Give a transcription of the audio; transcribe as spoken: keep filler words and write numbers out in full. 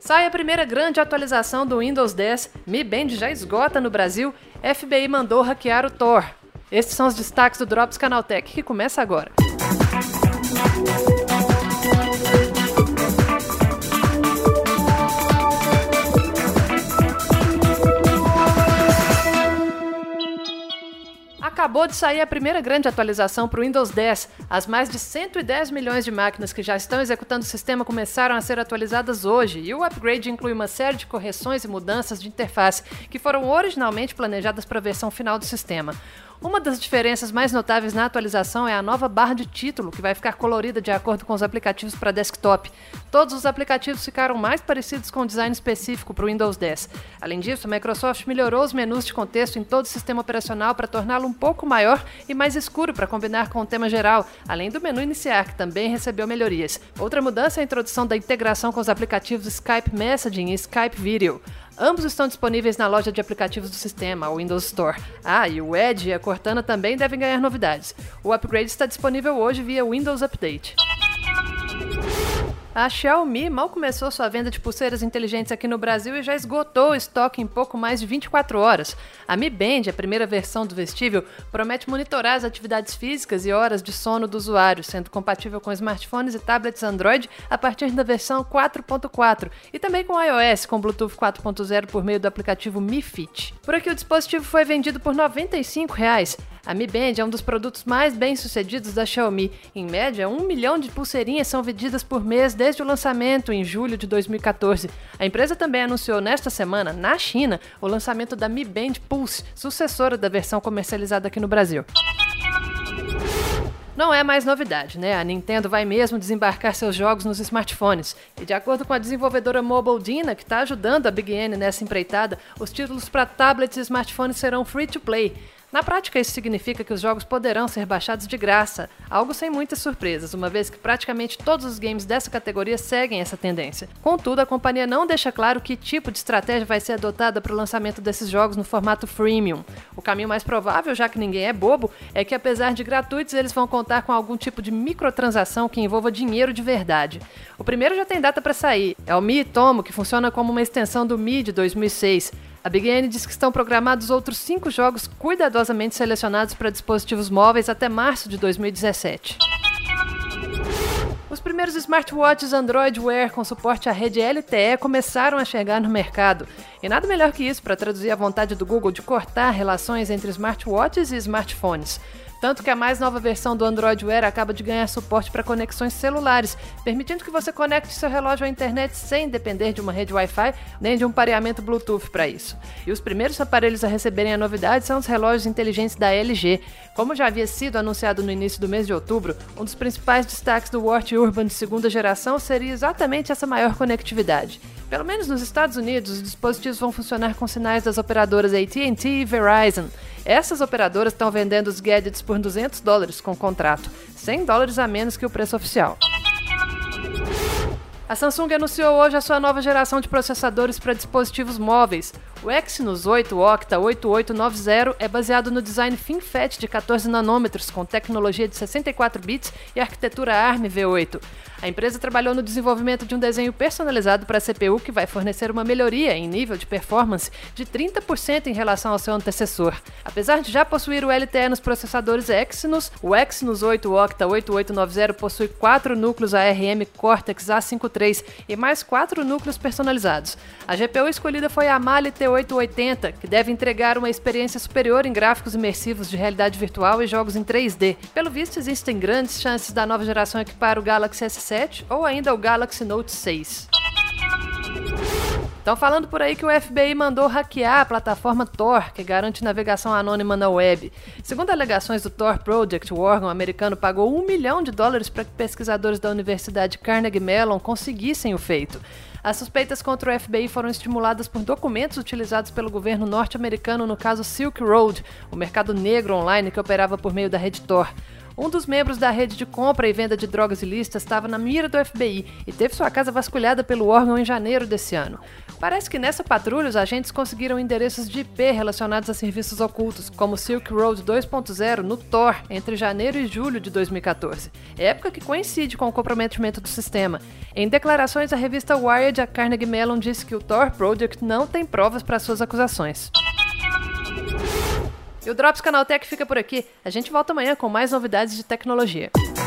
Sai a primeira grande atualização do Windows dez, Mi Band já esgota no Brasil, F B I mandou hackear o Tor. Estes são os destaques do Drops Canaltech, que começa agora. Acabou de sair a primeira grande atualização para o Windows dez. As mais de cento e dez milhões de máquinas que já estão executando o sistema começaram a ser atualizadas hoje, e o upgrade inclui uma série de correções e mudanças de interface que foram originalmente planejadas para a versão final do sistema. Uma das diferenças mais notáveis na atualização é a nova barra de título, que vai ficar colorida de acordo com os aplicativos para desktop. Todos os aplicativos ficaram mais parecidos com o design específico para o Windows dez. Além disso, a Microsoft melhorou os menus de contexto em todo o sistema operacional para torná-lo um pouco maior e mais escuro para combinar com o tema geral, além do menu iniciar, que também recebeu melhorias. Outra mudança é a introdução da integração com os aplicativos Skype Messaging e Skype Video. Ambos estão disponíveis na loja de aplicativos do sistema, o Windows Store. Ah, e o Edge e a Cortana também devem ganhar novidades. O upgrade está disponível hoje via Windows Update. A Xiaomi mal começou sua venda de pulseiras inteligentes aqui no Brasil e já esgotou o estoque em pouco mais de vinte e quatro horas. A Mi Band, a primeira versão do vestível, promete monitorar as atividades físicas e horas de sono do usuário, sendo compatível com smartphones e tablets Android a partir da versão quatro ponto quatro e também com iOS com Bluetooth quatro ponto zero por meio do aplicativo Mi Fit. Por aqui o dispositivo foi vendido por noventa e cinco reais. A Mi Band é um dos produtos mais bem-sucedidos da Xiaomi. Em média, um milhão de pulseirinhas são vendidas por mês desde o lançamento, em julho de dois mil e catorze. A empresa também anunciou nesta semana, na China, o lançamento da Mi Band Pulse, sucessora da versão comercializada aqui no Brasil. Não é mais novidade, né? A Nintendo vai mesmo desembarcar seus jogos nos smartphones. E de acordo com a desenvolvedora Mobile Dina, que está ajudando a Big N nessa empreitada, os títulos para tablets e smartphones serão free-to-play. Na prática, isso significa que os jogos poderão ser baixados de graça, algo sem muitas surpresas, uma vez que praticamente todos os games dessa categoria seguem essa tendência. Contudo, a companhia não deixa claro que tipo de estratégia vai ser adotada para o lançamento desses jogos no formato freemium. O caminho mais provável, já que ninguém é bobo, é que apesar de gratuitos, eles vão contar com algum tipo de microtransação que envolva dinheiro de verdade. O primeiro já tem data para sair, é o Mi Tomo, que funciona como uma extensão do Mi de dois mil e seis. A Big N diz que estão programados outros cinco jogos cuidadosamente selecionados para dispositivos móveis até março de dois mil e dezessete. Os primeiros smartwatches Android Wear com suporte à rede L T E começaram a chegar no mercado. E nada melhor que isso para traduzir a vontade do Google de cortar relações entre smartwatches e smartphones. Tanto que a mais nova versão do Android Wear acaba de ganhar suporte para conexões celulares, permitindo que você conecte seu relógio à internet sem depender de uma rede Wi-Fi nem de um pareamento Bluetooth para isso. E os primeiros aparelhos a receberem a novidade são os relógios inteligentes da L G. Como já havia sido anunciado no início do mês de outubro, um dos principais destaques do Watch Urban de segunda geração seria exatamente essa maior conectividade. Pelo menos nos Estados Unidos, os dispositivos vão funcionar com sinais das operadoras A T and T e Verizon. Essas operadoras estão vendendo os gadgets por duzentos dólares com contrato, cem dólares a menos que o preço oficial. A Samsung anunciou hoje a sua nova geração de processadores para dispositivos móveis. O Exynos oito Octa oito oito nove zero é baseado no design FinFET de quatorze nanômetros, com tecnologia de sessenta e quatro bits e arquitetura ARM V oito. A empresa trabalhou no desenvolvimento de um desenho personalizado para a C P U que vai fornecer uma melhoria em nível de performance de trinta por cento em relação ao seu antecessor. Apesar de já possuir o L T E nos processadores Exynos, o Exynos oito Octa oito oito nove zero possui quatro núcleos A R M Cortex A cinquenta e três e mais quatro núcleos personalizados. A G P U escolhida foi a Mali T oito oitenta, que deve entregar uma experiência superior em gráficos imersivos de realidade virtual e jogos em três D. Pelo visto, existem grandes chances da nova geração equipar o Galaxy S sete ou ainda o Galaxy Note seis. Estão falando por aí que o F B I mandou hackear a plataforma Tor, que garante navegação anônima na web. Segundo alegações do Tor Project, o órgão americano pagou um milhão de dólares para que pesquisadores da Universidade Carnegie Mellon conseguissem o feito. As suspeitas contra o F B I foram estimuladas por documentos utilizados pelo governo norte-americano no caso Silk Road, o mercado negro online que operava por meio da rede Tor. Um dos membros da rede de compra e venda de drogas ilícitas estava na mira do F B I e teve sua casa vasculhada pelo órgão em janeiro desse ano. Parece que nessa patrulha os agentes conseguiram endereços de I P relacionados a serviços ocultos, como Silk Road dois ponto zero no Tor, entre janeiro e julho de dois mil e quatorze, época que coincide com o comprometimento do sistema. Em declarações à revista Wired, a Carnegie Mellon disse que o Tor Project não tem provas para suas acusações. E o Drops Canaltech fica por aqui. A gente volta amanhã com mais novidades de tecnologia.